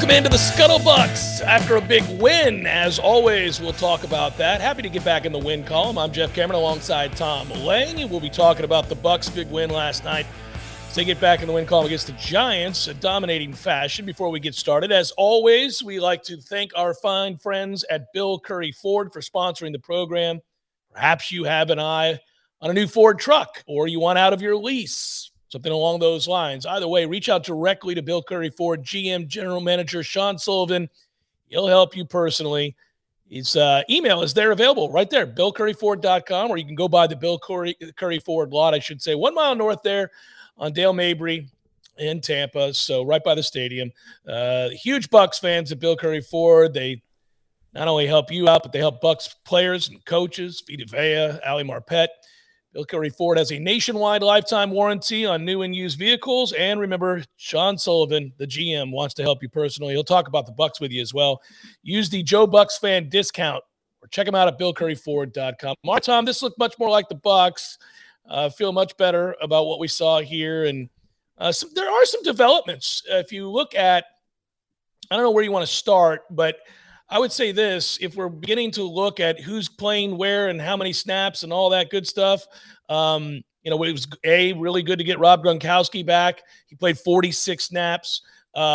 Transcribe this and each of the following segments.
Welcome into the Scuttlebucks after a big win. As always, we'll talk about that. Happy to get back in the win column. I'm Jeff Cameron alongside Tom Lang, and we'll be talking about the Bucks' big win last night. So they get back in the win column against the Giants, a dominating fashion. Before we get started, as always, we like to thank our fine friends at Bill Curry Ford for sponsoring the program. Perhaps you have an eye on a new Ford truck, or you want out of your lease, something along those lines. Either way, reach out directly to Bill Curry Ford, GM General Manager Sean Sullivan. He'll help you personally. His email is there available right there, BillCurryFord.com, or you can go by the Bill Curry Ford lot, I should say, 1 mile north there on Dale Mabry in Tampa, so right by the stadium. Huge Bucks fans at Bill Curry Ford. They not only help you out, but they help Bucks players and coaches, Vita Vea, Ali Marpet. Bill Curry Ford has a nationwide lifetime warranty on new and used vehicles. And remember, Sean Sullivan, the GM, wants to help you personally. He'll talk about the Bucks with you as well. Use the Joe Bucks fan discount or check him out at BillCurryFord.com. Tom, this looked much more like the Bucks. Feel much better about what we saw here. And there are some developments. If you look at, I don't know where you want to start, but I would say this, if we're beginning to look at who's playing where and how many snaps and all that good stuff, it was really good to get Rob Gronkowski back. He played 46 snaps.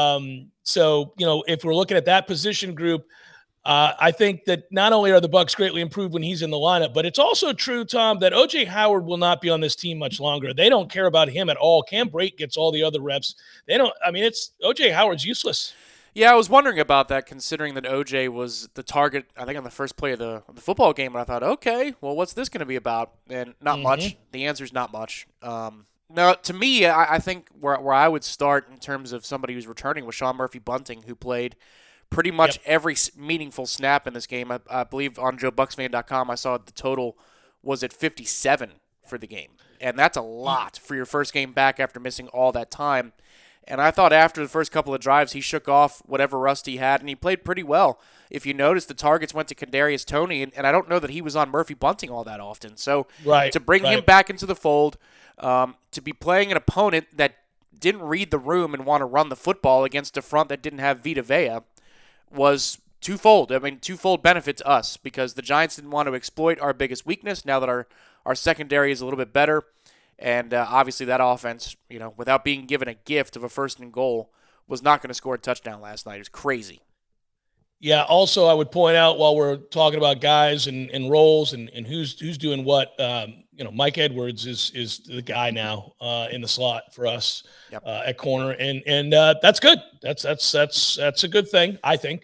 If we're looking at that position group, I think that not only are the Bucks greatly improved when he's in the lineup, but it's also true, Tom, that O.J. Howard will not be on this team much longer. They don't care about him at all. Cam Brate gets all the other reps. It's O.J. Howard's useless. Yeah, I was wondering about that, considering that OJ was the target, I think, on the first play of the football game. And I thought, okay, well, what's this going to be about? And not much. The answer is not much. Now, to me, I think where I would start in terms of somebody who's returning was Sean Murphy-Bunting, who played pretty much every meaningful snap in this game. I believe on JoeBucksFan.com I saw the total was at 57 for the game. And that's a lot for your first game back after missing all that time. And I thought after the first couple of drives, he shook off whatever rust he had, and he played pretty well. If you notice, the targets went to Kadarius Toney, and I don't know that he was on Murphy-Bunting all that often. So to bring him back into the fold, to be playing an opponent that didn't read the room and want to run the football against a front that didn't have Vita Vea was twofold. Twofold benefit to us, because the Giants didn't want to exploit our biggest weakness now that our secondary is a little bit better. And obviously that offense, without being given a gift of a first and goal, was not going to score a touchdown last night. It was crazy. Yeah, also I would point out while we're talking about guys and roles and who's doing what, Mike Edwards is the guy now in the slot for us at corner. And that's good. That's a good thing, I think.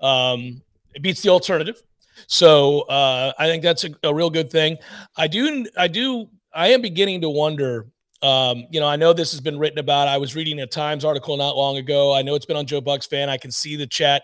It beats the alternative. So I think that's a real good thing. I am beginning to wonder, I know this has been written about. I was reading a Times article not long ago. I know it's been on Joe Bucks Fan. I can see the chat.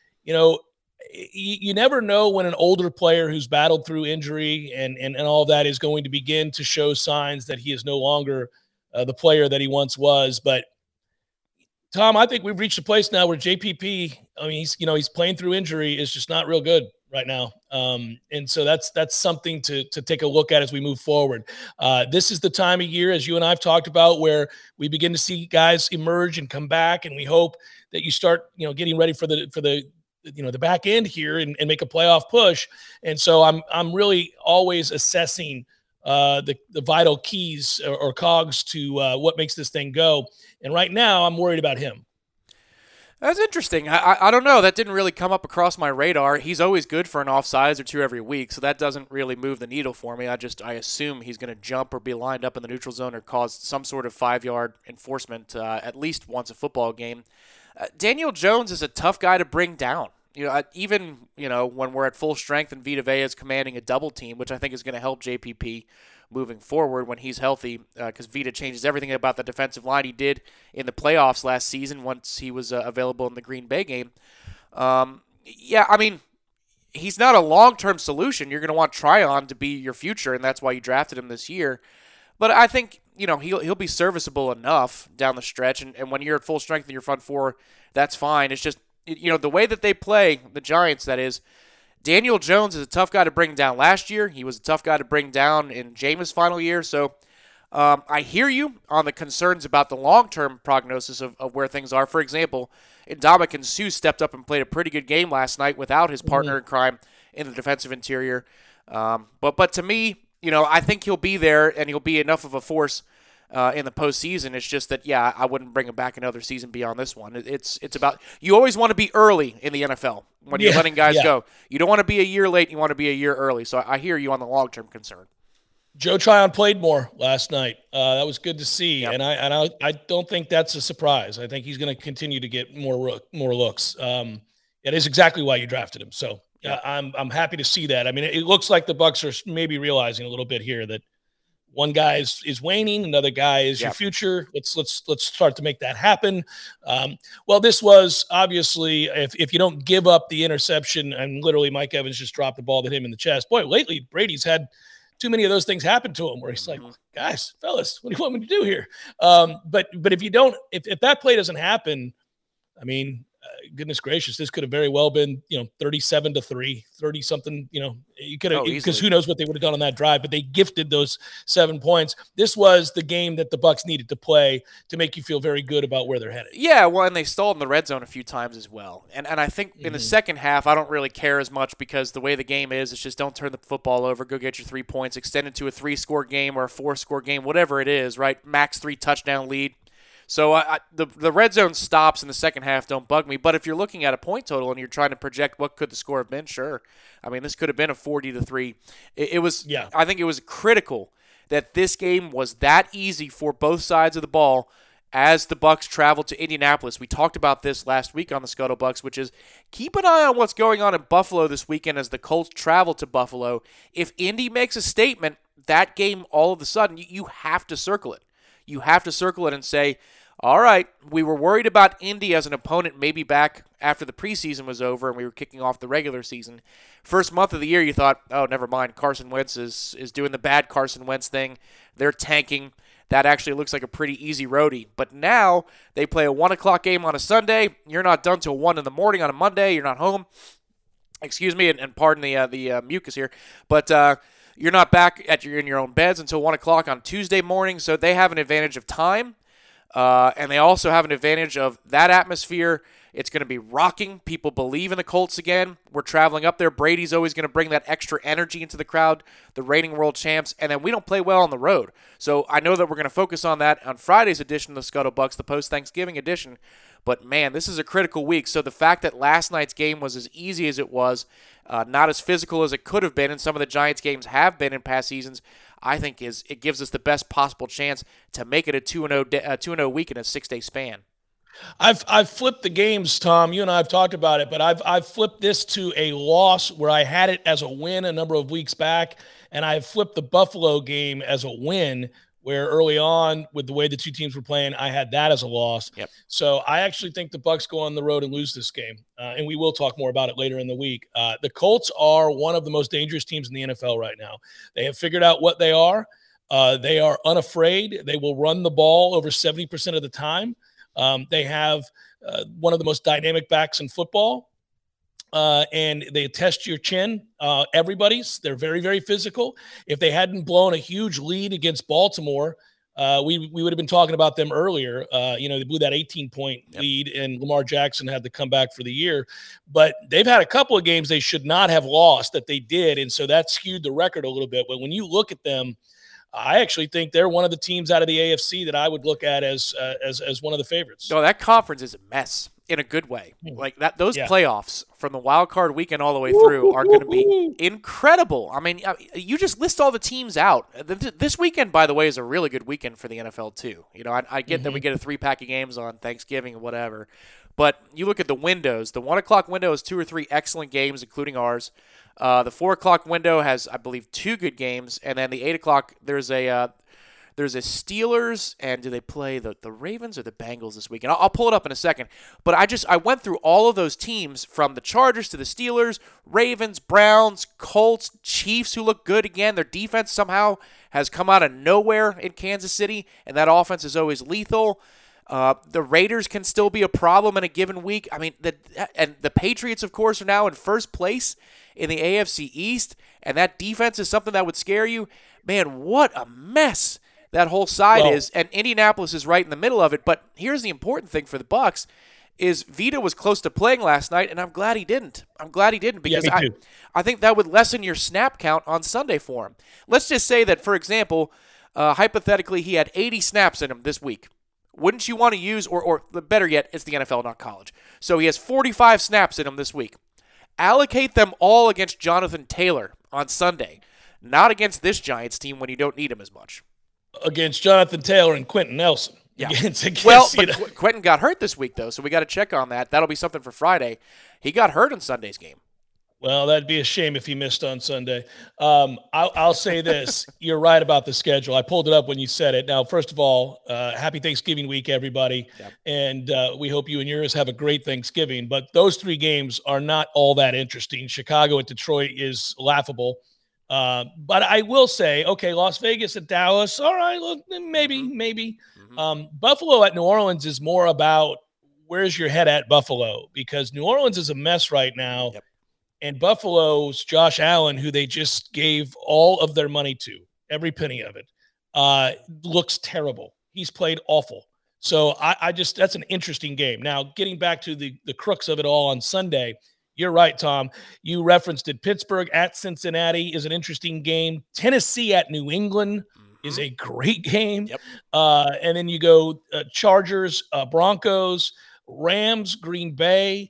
You never know when an older player who's battled through injury and all that is going to begin to show signs that he is no longer the player that he once was. But, Tom, I think we've reached a place now where JPP, he's playing through injury, is just not real good right now. And so that's something to take a look at as we move forward. This is the time of year, as you and I've talked about, where we begin to see guys emerge and come back. And we hope that you start, getting ready for the back end here and make a playoff push. And so I'm really always assessing the vital keys or cogs to what makes this thing go. And right now I'm worried about him. That's interesting. I don't know. That didn't really come up across my radar. He's always good for an offsides or two every week, so that doesn't really move the needle for me. I assume he's going to jump or be lined up in the neutral zone or cause some sort of 5-yard enforcement at least once a football game. Daniel Jones is a tough guy to bring down. Even when we're at full strength and Vita Vea is commanding a double team, which I think is going to help JPP moving forward when he's healthy, because Vita changes everything about the defensive line he did in the playoffs last season once he was available in the Green Bay game. He's not a long-term solution. You're going to want Tryon to be your future, and that's why you drafted him this year. But I think he'll be serviceable enough down the stretch, and when you're at full strength in your front four, that's fine. It's just the way that they play, the Giants, that is, Daniel Jones is a tough guy to bring down last year. He was a tough guy to bring down in Jameis' final year. So I hear you on the concerns about the long-term prognosis of where things are. For example, Ndamukong Suh stepped up and played a pretty good game last night without his partner in crime in the defensive interior. But to me, I think he'll be there and he'll be enough of a force in the postseason. It's just that, I wouldn't bring him back another season beyond this one. It's about, you always want to be early in the NFL when you're letting guys go. You don't want to be a year late. You want to be a year early. So I hear you on the long-term concern. Joe Tryon played more last night. That was good to see, Yep. and I don't think that's a surprise. I think he's going to continue to get more looks. It is exactly why you drafted him. So I'm happy to see that. I mean, it looks like the Bucs are maybe realizing a little bit here that one guy is waning, another guy is your future. Let's start to make that happen. Well, this was obviously if you don't give up the interception, and literally Mike Evans just dropped the ball to him in the chest. Boy, lately Brady's had too many of those things happen to him where he's like, guys, fellas, what do you want me to do here? But if you don't, if that play doesn't happen, I mean, goodness gracious, this could have very well been, 37-3, 30 something, you could have, because who knows what they would have done on that drive, but they gifted those 7 points. This was the game that the Bucs needed to play to make you feel very good about where they're headed. Yeah, well, and they stalled in the red zone a few times as well. And I think in the second half, I don't really care as much because the way the game is, it's just don't turn the football over, go get your 3 points, extend it to a 3-score game or a 4-score game, whatever it is, right? Max 3 touchdown lead. So the red zone stops in the second half don't bug me. But if you're looking at a point total and you're trying to project what could the score have been, sure. I mean, this could have been a 40-3. It was. Yeah. I think it was critical that this game was that easy for both sides of the ball as the Bucs traveled to Indianapolis. We talked about this last week on the Scuttle Bucs, which is keep an eye on what's going on in Buffalo this weekend as the Colts travel to Buffalo. If Indy makes a statement, that game all of a sudden you have to circle it. You have to circle it and say, all right, we were worried about Indy as an opponent maybe back after the preseason was over and we were kicking off the regular season. First month of the year, you thought, oh, never mind, Carson Wentz is doing the bad Carson Wentz thing. They're tanking. That actually looks like a pretty easy roadie. But now they play a 1 o'clock game on a Sunday. You're not done till 1 in the morning on a Monday. You're not home. Excuse me, and pardon the mucus here. But you're not back in your own beds until 1 o'clock on Tuesday morning, so they have an advantage of time, and they also have an advantage of that atmosphere. It's going to be rocking. People believe in the Colts again. We're traveling up there. Brady's always going to bring that extra energy into the crowd, the reigning world champs, and then we don't play well on the road. So I know that we're going to focus on that on Friday's edition of the Scuttle Bucs, the post-Thanksgiving edition. But, man, this is a critical week. So the fact that last night's game was as easy as it was, not as physical as it could have been, and some of the Giants games have been in past seasons, I think it gives us the best possible chance to make it a 2-0 week in a 6-day span. I've flipped the games, Tom. You and I have talked about it, but I've flipped this to a loss where I had it as a win a number of weeks back, and I've flipped the Buffalo game as a win, where early on with the way the two teams were playing, I had that as a loss. Yep. So I actually think the Bucs go on the road and lose this game, and we will talk more about it later in the week. The Colts are one of the most dangerous teams in the NFL right now. They have figured out what they are. They are unafraid. They will run the ball over 70% of the time. They have one of the most dynamic backs in football, and they test your chin. Everybody's. They're very, very physical. If they hadn't blown a huge lead against Baltimore, we would have been talking about them earlier. They blew that 18-point lead, and Lamar Jackson had to come back for the year. But they've had a couple of games they should not have lost that they did, and so that skewed the record a little bit. But when you look at them, I actually think they're one of the teams out of the AFC that I would look at as one of the favorites. No, that conference is a mess in a good way. Like that, those playoffs from the wild card weekend all the way through are going to be incredible. I mean, you just list all the teams out. This weekend, by the way, is a really good weekend for the NFL too. I get that we get a 3-pack of games on Thanksgiving and whatever, but you look at the windows. The 1 o'clock window is 2 or 3 excellent games, including ours. The 4 o'clock window has, I believe, 2 good games, and then the 8 o'clock there's a Steelers, and do they play the Ravens or the Bengals this weekend? I'll pull it up in a second. But I went through all of those teams from the Chargers to the Steelers, Ravens, Browns, Colts, Chiefs, who look good again. Their defense somehow has come out of nowhere in Kansas City, and that offense is always lethal. The Raiders can still be a problem in a given week. I mean, the Patriots, of course, are now in first place in the AFC East, and that defense is something that would scare you. Man, what a mess that whole side is, and Indianapolis is right in the middle of it. But here's the important thing for the Bucs is Vita was close to playing last night, and I'm glad he didn't. Because I think that would lessen your snap count on Sunday for him. Let's just say that, for example, hypothetically, he had 80 snaps in him this week. Wouldn't you want to use, or better yet, it's the NFL, not college. So he has 45 snaps in him this week. Allocate them all against Jonathan Taylor on Sunday, not against this Giants team when you don't need him as much. Against Jonathan Taylor and Quentin Nelson. Yeah. Well, but Quentin got hurt this week, though, so we got to check on that. That'll be something for Friday. He got hurt in Sunday's game. Well, that'd be a shame if he missed on Sunday. I'll say this. You're right about the schedule. I pulled it up when you said it. Now, first of all, happy Thanksgiving week, everybody. Yep. And we hope you and yours have a great Thanksgiving. But those 3 games are not all that interesting. Chicago at Detroit is laughable. But I will say, okay, Las Vegas at Dallas, all right, look, maybe. Mm-hmm. Buffalo at New Orleans is more about where's your head at Buffalo, because New Orleans is a mess right now. Yep. And Buffalo's Josh Allen, who they just gave all of their money to, every penny of it, looks terrible. He's played awful. So I just, that's an interesting game. Now, getting back to the crux of it all on Sunday, you're right, Tom. You referenced it. Pittsburgh at Cincinnati is an interesting game. Tennessee at New England is a great game. Yep. And then you go Chargers, Broncos, Rams, Green Bay,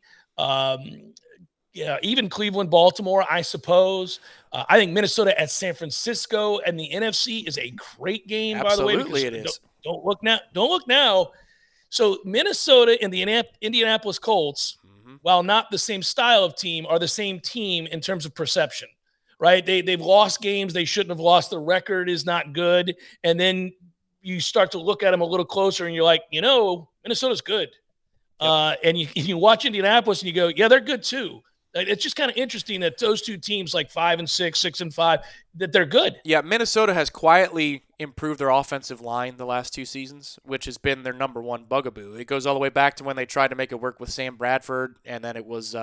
even Cleveland, Baltimore, I suppose. I think Minnesota at San Francisco and the NFC is a great game, Absolutely, by the way. It is. Don't look now. Don't look now. So Minnesota and the Indianapolis Colts, while not the same style of team, are the same team in terms of perception, right? They've lost games they shouldn't have lost. The record is not good. And then you start to look at them a little closer and you're like, Minnesota's good. Yep. And you watch Indianapolis and you go, yeah, they're good too. It's just kind of interesting that those 2 teams, like 5-6, 6-5, that they're good. Yeah, Minnesota has quietly improved their offensive line the last 2 seasons, which has been their number one bugaboo. It goes all the way back to when they tried to make it work with Sam Bradford, and then it was,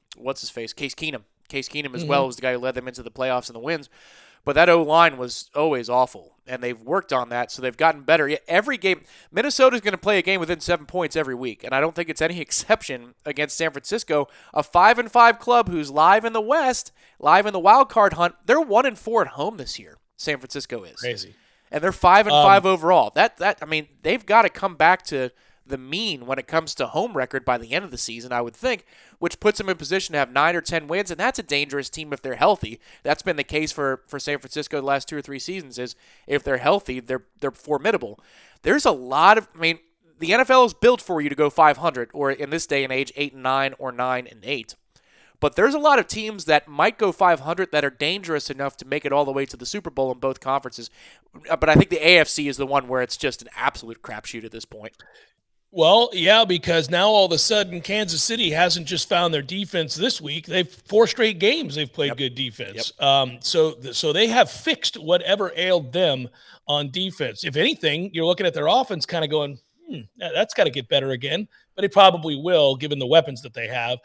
Case Keenum. Case Keenum as well was the guy who led them into the playoffs and the wins. But that O-line was always awful, and they've worked on that, so they've gotten better. Every game, Minnesota's going to play a game within 7 points every week, and I don't think it's any exception against San Francisco, a 5-5 club who's live in the West, live in the wild card hunt. They're 1-4 at home this year. San Francisco is crazy, and they're 5-5 overall. They've got to come back to the mean when it comes to home record by the end of the season, I would think, which puts them in position to have 9 or 10 wins, and that's a dangerous team if they're healthy. That's been the case for San Francisco the last 2 or 3 seasons, is if they're healthy, they're formidable. There's a lot of, the NFL is built for you to go 500, or in this day and age, 8-9 or 9-8. But there's a lot of teams that might go 500 that are dangerous enough to make it all the way to the Super Bowl in both conferences. But I think the AFC is the one where it's just an absolute crapshoot at this point. Well, yeah, because now all of a sudden Kansas City hasn't just found their defense this week. They've 4 straight games they've played good defense. Yep. So they have fixed whatever ailed them on defense. If anything, you're looking at their offense kind of going, that's got to get better again. But it probably will, given the weapons that they have.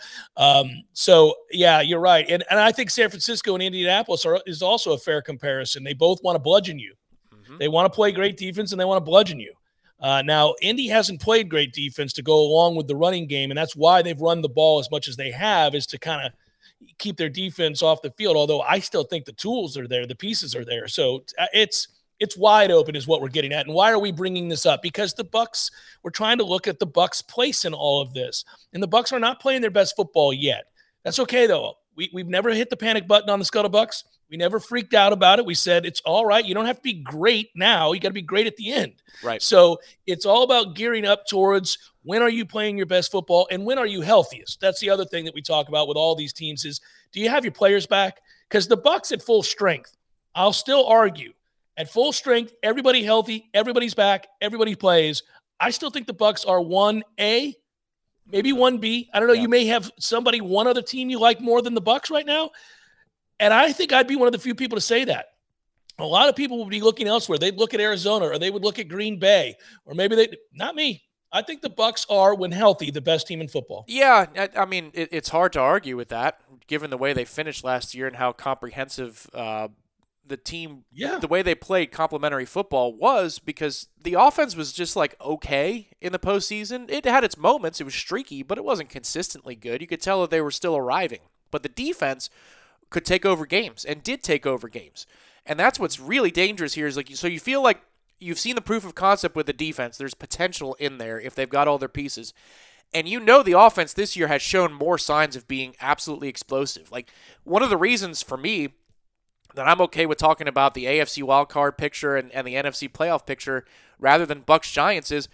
So, yeah, you're right. And I think San Francisco and Indianapolis is also a fair comparison. They both want to bludgeon you. They want to play great defense, and they want to bludgeon you. Now, Indy hasn't played great defense to go along with the running game, and that's why they've run the ball as much as they have, is to kind of keep their defense off the field, although I still think the tools are there, the pieces are there. So it's wide open is what we're getting at. And why are we bringing this up? Because the Bucs, we're trying to look at the Bucs' place in all of this, and the Bucs are not playing their best football yet. That's okay, though. We've never hit the panic button on the Scuttlebucks. We never freaked out about it. We said, it's all right. You don't have to be great now. You got to be great at the end. Right. So it's all about gearing up towards when are you playing your best football and when are you healthiest? That's the other thing that we talk about with all these teams is, do you have your players back? Because the Bucs at full strength, I'll still argue, at full strength, everybody healthy, everybody's back, everybody plays. I still think the Bucs are 1A, maybe 1B. I don't know. Yeah. You may have one other team you like more than the Bucs right now. And I think I'd be one of the few people to say that. A lot of people would be looking elsewhere. They'd look at Arizona, or they would look at Green Bay, or maybe not me. I think the Bucs are, when healthy, the best team in football. Yeah, it's hard to argue with that, given the way they finished last year and how comprehensive the team, Yeah. the way they played complementary football was because the offense was just like okay in the postseason. It had its moments. It was streaky, but it wasn't consistently good. You could tell that they were still arriving. But the defense could take over games and did take over games. And that's what's really dangerous here is like, so you feel like you've seen the proof of concept with the defense. There's potential in there if they've got all their pieces. And you know the offense this year has shown more signs of being absolutely explosive. Like, one of the reasons for me that I'm okay with talking about the AFC wildcard picture and the NFC playoff picture rather than Bucs-Giants is,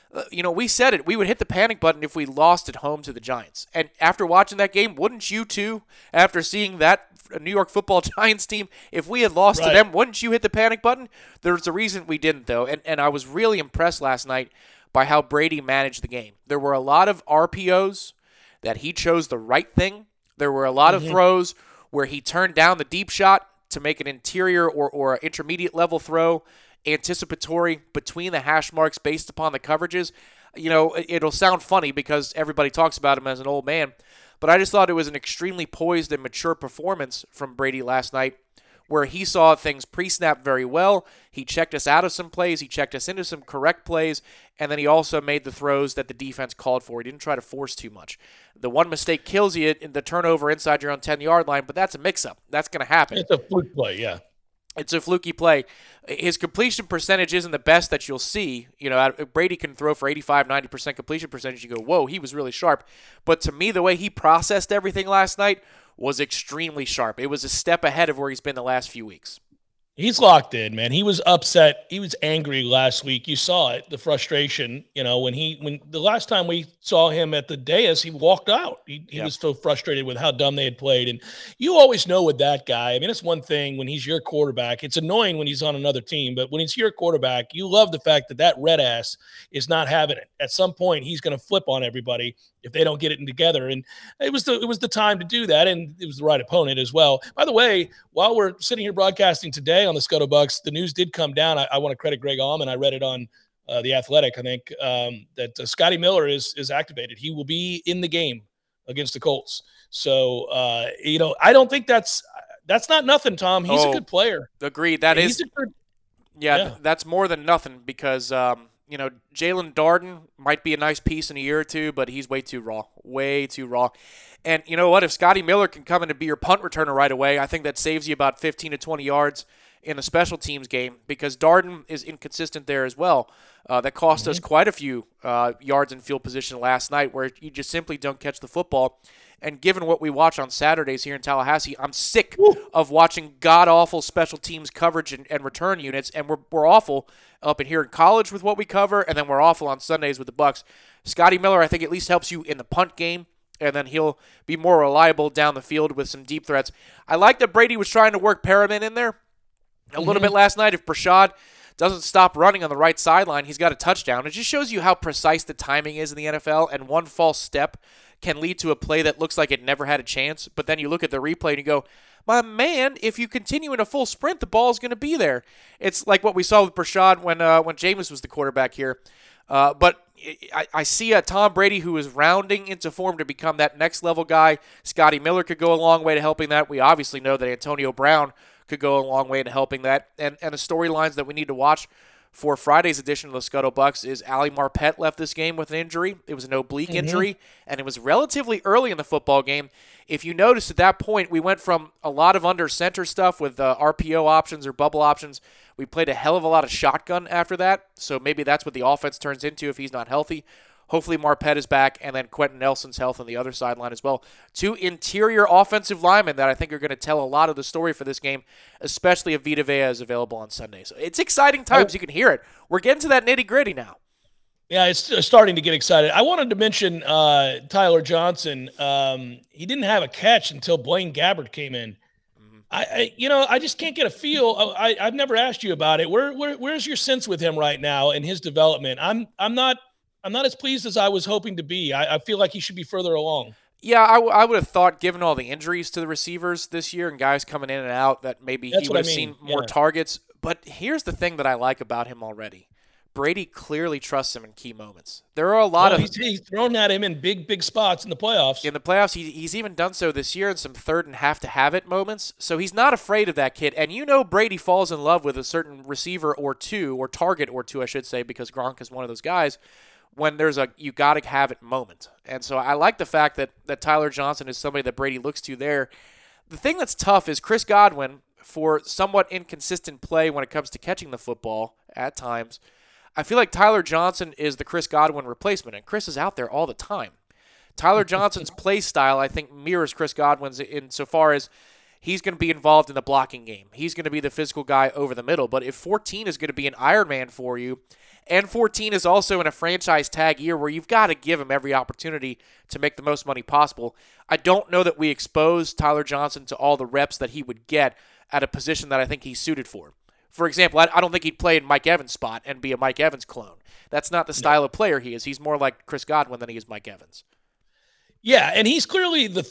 we said it. We would hit the panic button if we lost at home to the Giants. And after watching that game, wouldn't you too, after seeing that New York Football Giants team, if we had lost to them, wouldn't you hit the panic button? There's a reason we didn't, though. And I was really impressed last night by how Brady managed the game. There were a lot of RPOs that he chose the right thing. There were a lot of throws where he turned down the deep shot to make an interior or intermediate level throw, anticipatory between the hash marks based upon the coverages. It'll sound funny because everybody talks about him as an old man, but I just thought it was an extremely poised and mature performance from Brady last night where he saw things pre-snap very well. He checked us out of some plays. He checked us into some correct plays, and then he also made the throws that the defense called for. He didn't try to force too much. The one mistake kills you in the turnover inside your own 10-yard line, but that's a mix-up. That's going to happen. It's a fluke play, yeah. It's a fluky play. His completion percentage isn't the best that you'll see. Brady can throw for 85, 90% completion percentage. You go, whoa, he was really sharp. But to me, the way he processed everything last night was extremely sharp. It was a step ahead of where he's been the last few weeks. He's locked in, man. He was upset. He was angry last week. You saw it, the frustration. When the last time we saw him at the dais, he walked out. He was so frustrated with how dumb they had played. And you always know with that guy, I mean, it's one thing when he's your quarterback. It's annoying when he's on another team, but when he's your quarterback, you love the fact that red ass is not having it. At some point, he's going to flip on everybody if they don't get it together. And it was the time to do that, and it was the right opponent as well. By the way, while we're sitting here broadcasting today on the Scuttle Bucks, the news did come down. I want to credit Greg Allman. I read it on The Athletic, I think, that Scotty Miller is activated. He will be in the game against the Colts. So, I don't think that's not nothing, Tom. He's a good player. Agreed. That's more than nothing because Jalen Darden might be a nice piece in a year or two, but he's way too raw. And you know what? If Scotty Miller can come in and be your punt returner right away, I think that saves you about 15 to 20 yards in a special teams game because Darden is inconsistent there as well. That cost us quite a few yards in field position last night where you just simply don't catch the football. And given what we watch on Saturdays here in Tallahassee, I'm sick of watching god-awful special teams coverage and return units, and we're awful up in here in college with what we cover, and then we're awful on Sundays with the Bucs. Scotty Miller, I think, at least helps you in the punt game, and then he'll be more reliable down the field with some deep threats. I like that Brady was trying to work Perriman in there a little bit last night. If Brashad doesn't stop running on the right sideline, he's got a touchdown. It just shows you how precise the timing is in the NFL, and one false step can lead to a play that looks like it never had a chance. But then you look at the replay and you go, my man, if you continue in a full sprint, the ball's going to be there. It's like what we saw with Brashad when Jameis was the quarterback here. But I see a Tom Brady who is rounding into form to become that next level guy. Scotty Miller could go a long way to helping that. We obviously know that Antonio Brown could go a long way to helping that. And the storylines that we need to watch for Friday's edition of the Scuttle Bucks is Ali Marpet left this game with an injury. It was an oblique injury, and it was relatively early in the football game. If you notice at that point, we went from a lot of under center stuff with RPO options or bubble options. We played a hell of a lot of shotgun after that, so maybe that's what the offense turns into if he's not healthy. Hopefully Marpet is back, and then Quentin Nelson's health on the other sideline as well. Two interior offensive linemen that I think are going to tell a lot of the story for this game, especially if Vita Vea is available on Sunday. So it's exciting times. You can hear it. We're getting to that nitty-gritty now. Yeah, it's starting to get excited. I wanted to mention Tyler Johnson. He didn't have a catch until Blaine Gabbert came in. I just can't get a feel. I've never asked you about it. Where's your sense with him right now and his development? I'm not as pleased as I was hoping to be. I feel like he should be further along. Yeah, I would have thought, given all the injuries to the receivers this year and guys coming in and out, that maybe he would have seen more targets. But here's the thing that I like about him already. Brady clearly trusts him in key moments. There are a lot of he's thrown at him in big spots in the playoffs. In the playoffs, he's even done so this year in some third and have to have it moments. So he's not afraid of that kid. And Brady falls in love with a certain receiver or two, or target or two, I should say, because Gronk is one of those guys, when there's a you got to have it moment. And so I like the fact that Tyler Johnson is somebody that Brady looks to there. The thing that's tough is Chris Godwin, for somewhat inconsistent play when it comes to catching the football at times. I feel like Tyler Johnson is the Chris Godwin replacement, and Chris is out there all the time. Tyler Johnson's play style, I think, mirrors Chris Godwin's insofar as he's going to be involved in the blocking game. He's going to be the physical guy over the middle. But if 14 is going to be an Iron Man for you, and 14 is also in a franchise tag year where you've got to give him every opportunity to make the most money possible, I don't know that we expose Tyler Johnson to all the reps that he would get at a position that I think he's suited for. For example, I don't think he'd play in Mike Evans' spot and be a Mike Evans clone. That's not the style of player he is. He's more like Chris Godwin than he is Mike Evans. Yeah, and he's clearly the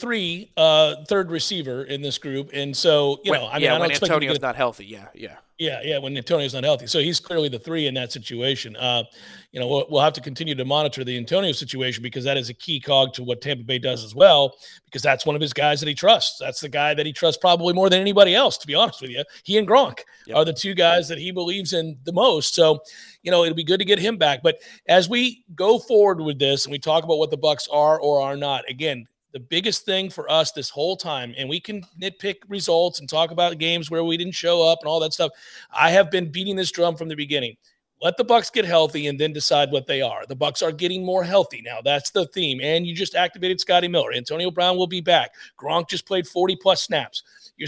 third receiver in this group. And so, when Antonio's not healthy, yeah, when Antonio's not healthy. So he's clearly the 3 in that situation. We'll have to continue to monitor the Antonio situation because that is a key cog to what Tampa Bay does as well, because that's one of his guys that he trusts. That's the guy that he trusts probably more than anybody else, to be honest with you. He and Gronk are the 2 guys that he believes in the most. So, it'll be good to get him back. But as we go forward with this and we talk about what the Bucs are or are not, again, the biggest thing for us this whole time, and we can nitpick results and talk about games where we didn't show up and all that stuff. I have been beating this drum from the beginning. Let the Bucs get healthy and then decide what they are. The Bucs are getting more healthy now. That's the theme. And you just activated Scotty Miller. Antonio Brown will be back. Gronk just played 40-plus snaps.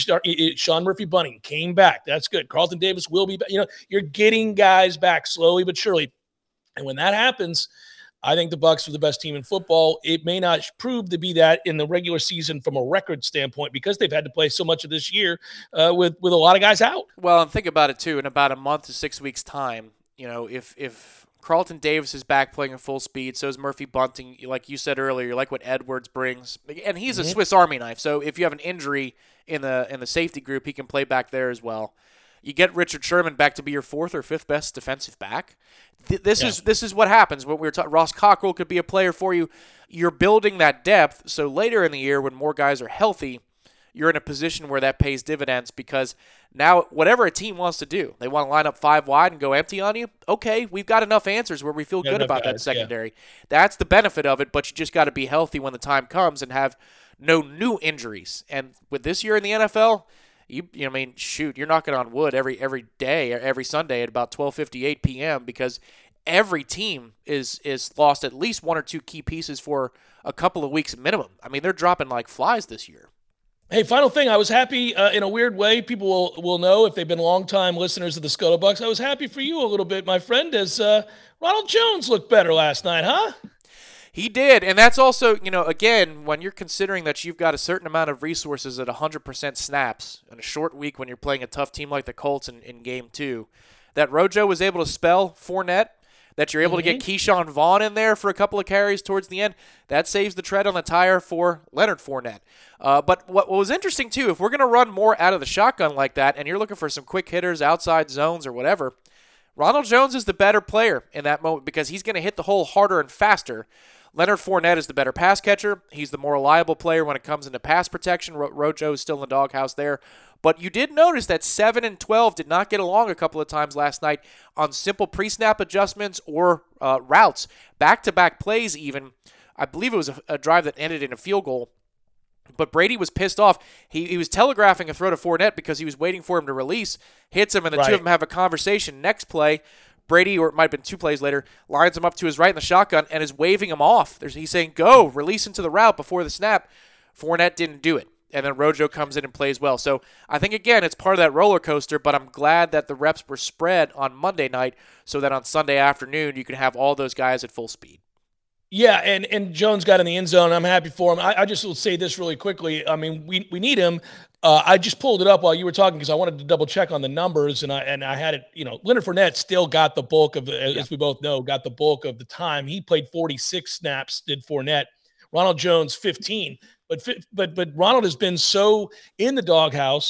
Sean Murphy-Bunting came back. That's good. Carlton Davis will be back. You're getting guys back slowly but surely. And when that happens, I think the Bucs are the best team in football. It may not prove to be that in the regular season from a record standpoint because they've had to play so much of this year with a lot of guys out. Well, and think about it, too. In about a month to 6 weeks' time, if Carlton Davis is back playing at full speed, so is Murphy-Bunting, like you said earlier, like what Edwards brings. And he's a Swiss Army knife, so if you have an injury in the safety group, he can play back there as well. You get Richard Sherman back to be your 4th or 5th best defensive back. This is what happens when we're talking. Ross Cockrell could be a player for you. You're building that depth, so later in the year when more guys are healthy, you're in a position where that pays dividends because now whatever a team wants to do, they want to line up 5 wide and go empty on you. Okay, we've got enough answers where we feel good about that secondary. Yeah. That's the benefit of it, but you just got to be healthy when the time comes and have no new injuries. And with this year in the NFL, you're knocking on wood every day, every Sunday at about 12:58 p.m. because every team is lost at least 1 or 2 key pieces for a couple of weeks minimum. I mean, they're dropping like flies this year. Hey, final thing. I was happy in a weird way. People will know if they've been longtime listeners of the Scuttlebucks. I was happy for you a little bit, my friend, as Ronald Jones looked better last night, huh? He did, and that's also, again, when you're considering that you've got a certain amount of resources at 100% snaps in a short week when you're playing a tough team like the Colts in Game 2, that Rojo was able to spell Fournette, that you're able to get Keyshawn Vaughn in there for a couple of carries towards the end, that saves the tread on the tire for Leonard Fournette. But what was interesting, too, if we're going to run more out of the shotgun like that and you're looking for some quick hitters, outside zones or whatever, Ronald Jones is the better player in that moment because he's going to hit the hole harder and faster. Leonard Fournette is the better pass catcher. He's the more reliable player when it comes into pass protection. Rojo is still in the doghouse there. But you did notice that 7 and 12 did not get along a couple of times last night on simple pre-snap adjustments or routes. Back-to-back plays even. I believe it was a drive that ended in a field goal. But Brady was pissed off. He was telegraphing a throw to Fournette because he was waiting for him to release. Hits him, and the two of them have a conversation. Next play, Brady, or it might have been 2 plays later, lines him up to his right in the shotgun and is waving him off. He's saying, go, release into the route before the snap. Fournette didn't do it. And then Rojo comes in and plays well. So I think, again, it's part of that roller coaster, but I'm glad that the reps were spread on Monday night so that on Sunday afternoon you can have all those guys at full speed. Yeah, and Jones got in the end zone. I'm happy for him. I just will say this really quickly. I mean, we need him. I just pulled it up while you were talking because I wanted to double check on the numbers, and I had it. Leonard Fournette still got the bulk of as we both know, got the bulk of the time. He played 46 snaps. Did Fournette? Ronald Jones 15. But Ronald has been so in the doghouse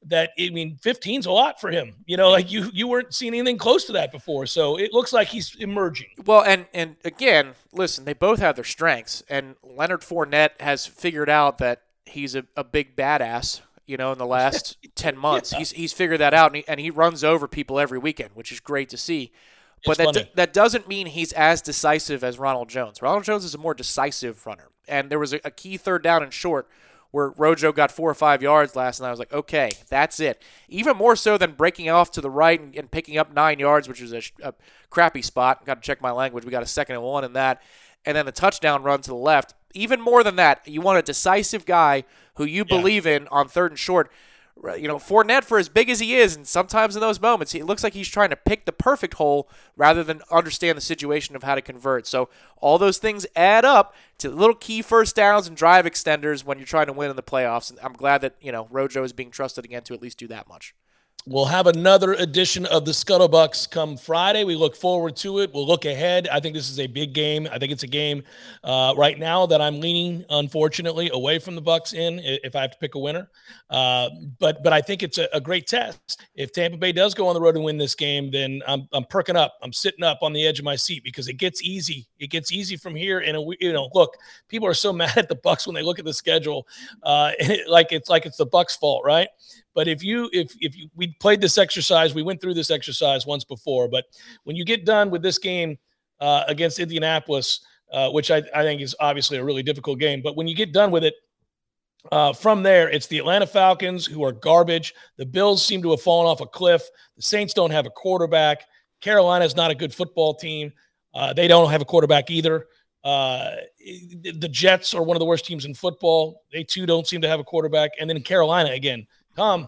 that, I mean, 15's a lot for him. Like you weren't seeing anything close to that before. So it looks like he's emerging. Well, and again, listen, they both have their strengths, and Leonard Fournette has figured out that he's a big badass. In the last 10 months, Yeah. he's figured that out, and he runs over people every weekend, which is great to see. But that doesn't mean he's as decisive as Ronald Jones. Ronald Jones is a more decisive runner. And there was a key third down and short where Rojo got 4 or 5 yards last night. I was like, okay, that's it. Even more so than breaking off to the right and picking up 9 yards, which was a crappy spot. Got to check my language. We got a 2nd and 1 in that. And then the touchdown run to the left. Even more than that, you want a decisive guy who you believe in on 3rd and short. Fournette, for as big as he is, and sometimes in those moments, it looks like he's trying to pick the perfect hole rather than understand the situation of how to convert. So all those things add up to little key first downs and drive extenders when you're trying to win in the playoffs. And I'm glad that, Rojo is being trusted again to at least do that much. We'll have another edition of the Scuttlebucks come Friday. We look forward to it. We'll look ahead. I think this is a big game. I think it's a game right now that I'm leaning, unfortunately, away from the Bucks in if I have to pick a winner. But I think it's a great test. If Tampa Bay does go on the road and win this game, then I'm perking up. I'm sitting up on the edge of my seat because it gets easy. It gets easy from here. And look, people are so mad at the Bucks when they look at the schedule, like it's the Bucks' fault, right? But if we played this exercise, we went through this exercise once before. But when you get done with this game against Indianapolis, which I think is obviously a really difficult game, but when you get done with it, from there, it's the Atlanta Falcons who are garbage. The Bills seem to have fallen off a cliff. The Saints don't have a quarterback. Carolina's not a good football team. They don't have a quarterback either. The Jets are one of the worst teams in football. They too don't seem to have a quarterback. And then Carolina again. Tom,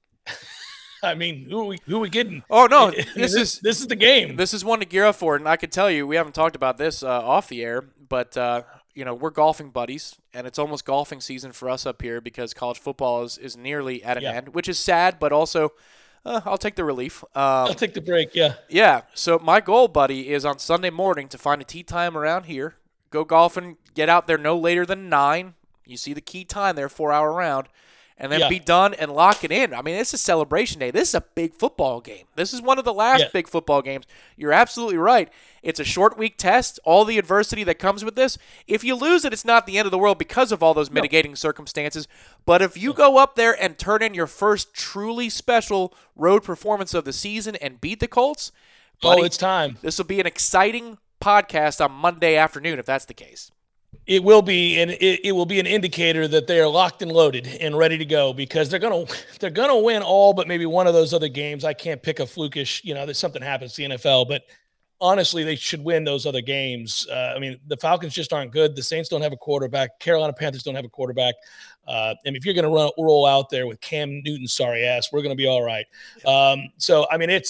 I mean, who are we kidding? Oh no, this is the game. This is one to gear up for, and I can tell you, we haven't talked about this off the air, but we're golfing buddies, and it's almost golfing season for us up here because college football is nearly at an end, which is sad, but also I'll take the relief. I'll take the break. Yeah. Yeah. So my goal, buddy, is on Sunday morning to find a tee time around here, go golfing, get out there no later than 9. You see the key time there, 4-hour round. And then be done and lock it in. I mean, it's a celebration day. This is a big football game. This is one of the last big football games. You're absolutely right. It's a short week test, all the adversity that comes with this. If you lose it, it's not the end of the world because of all those mitigating circumstances. But if you go up there and turn in your first truly special road performance of the season and beat the Colts, buddy, it's time. This will be an exciting podcast on Monday afternoon if that's the case. It will be, and it will be an indicator that they are locked and loaded and ready to go because they're gonna win all but maybe one of those other games. I can't pick a flukish, that something happens to the NFL, but honestly, they should win those other games. I mean, the Falcons just aren't good. The Saints don't have a quarterback. Carolina Panthers don't have a quarterback. And if you're going to roll out there with Cam Newton's sorry ass, we're going to be all right. So I mean,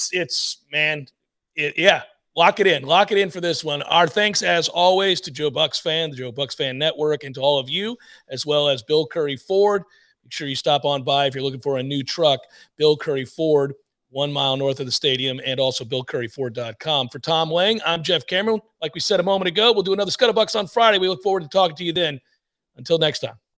Lock it in for this one. Our thanks, as always, to Joe Bucks Fan, the Joe Bucks Fan Network, and to all of you, as well as Bill Curry Ford. Make sure you stop on by if you're looking for a new truck. Bill Curry Ford, 1 mile north of the stadium, and also BillCurryFord.com. For Tom Lang, I'm Jeff Cameron. Like we said a moment ago, we'll do another Scuttlebucks on Friday. We look forward to talking to you then. Until next time.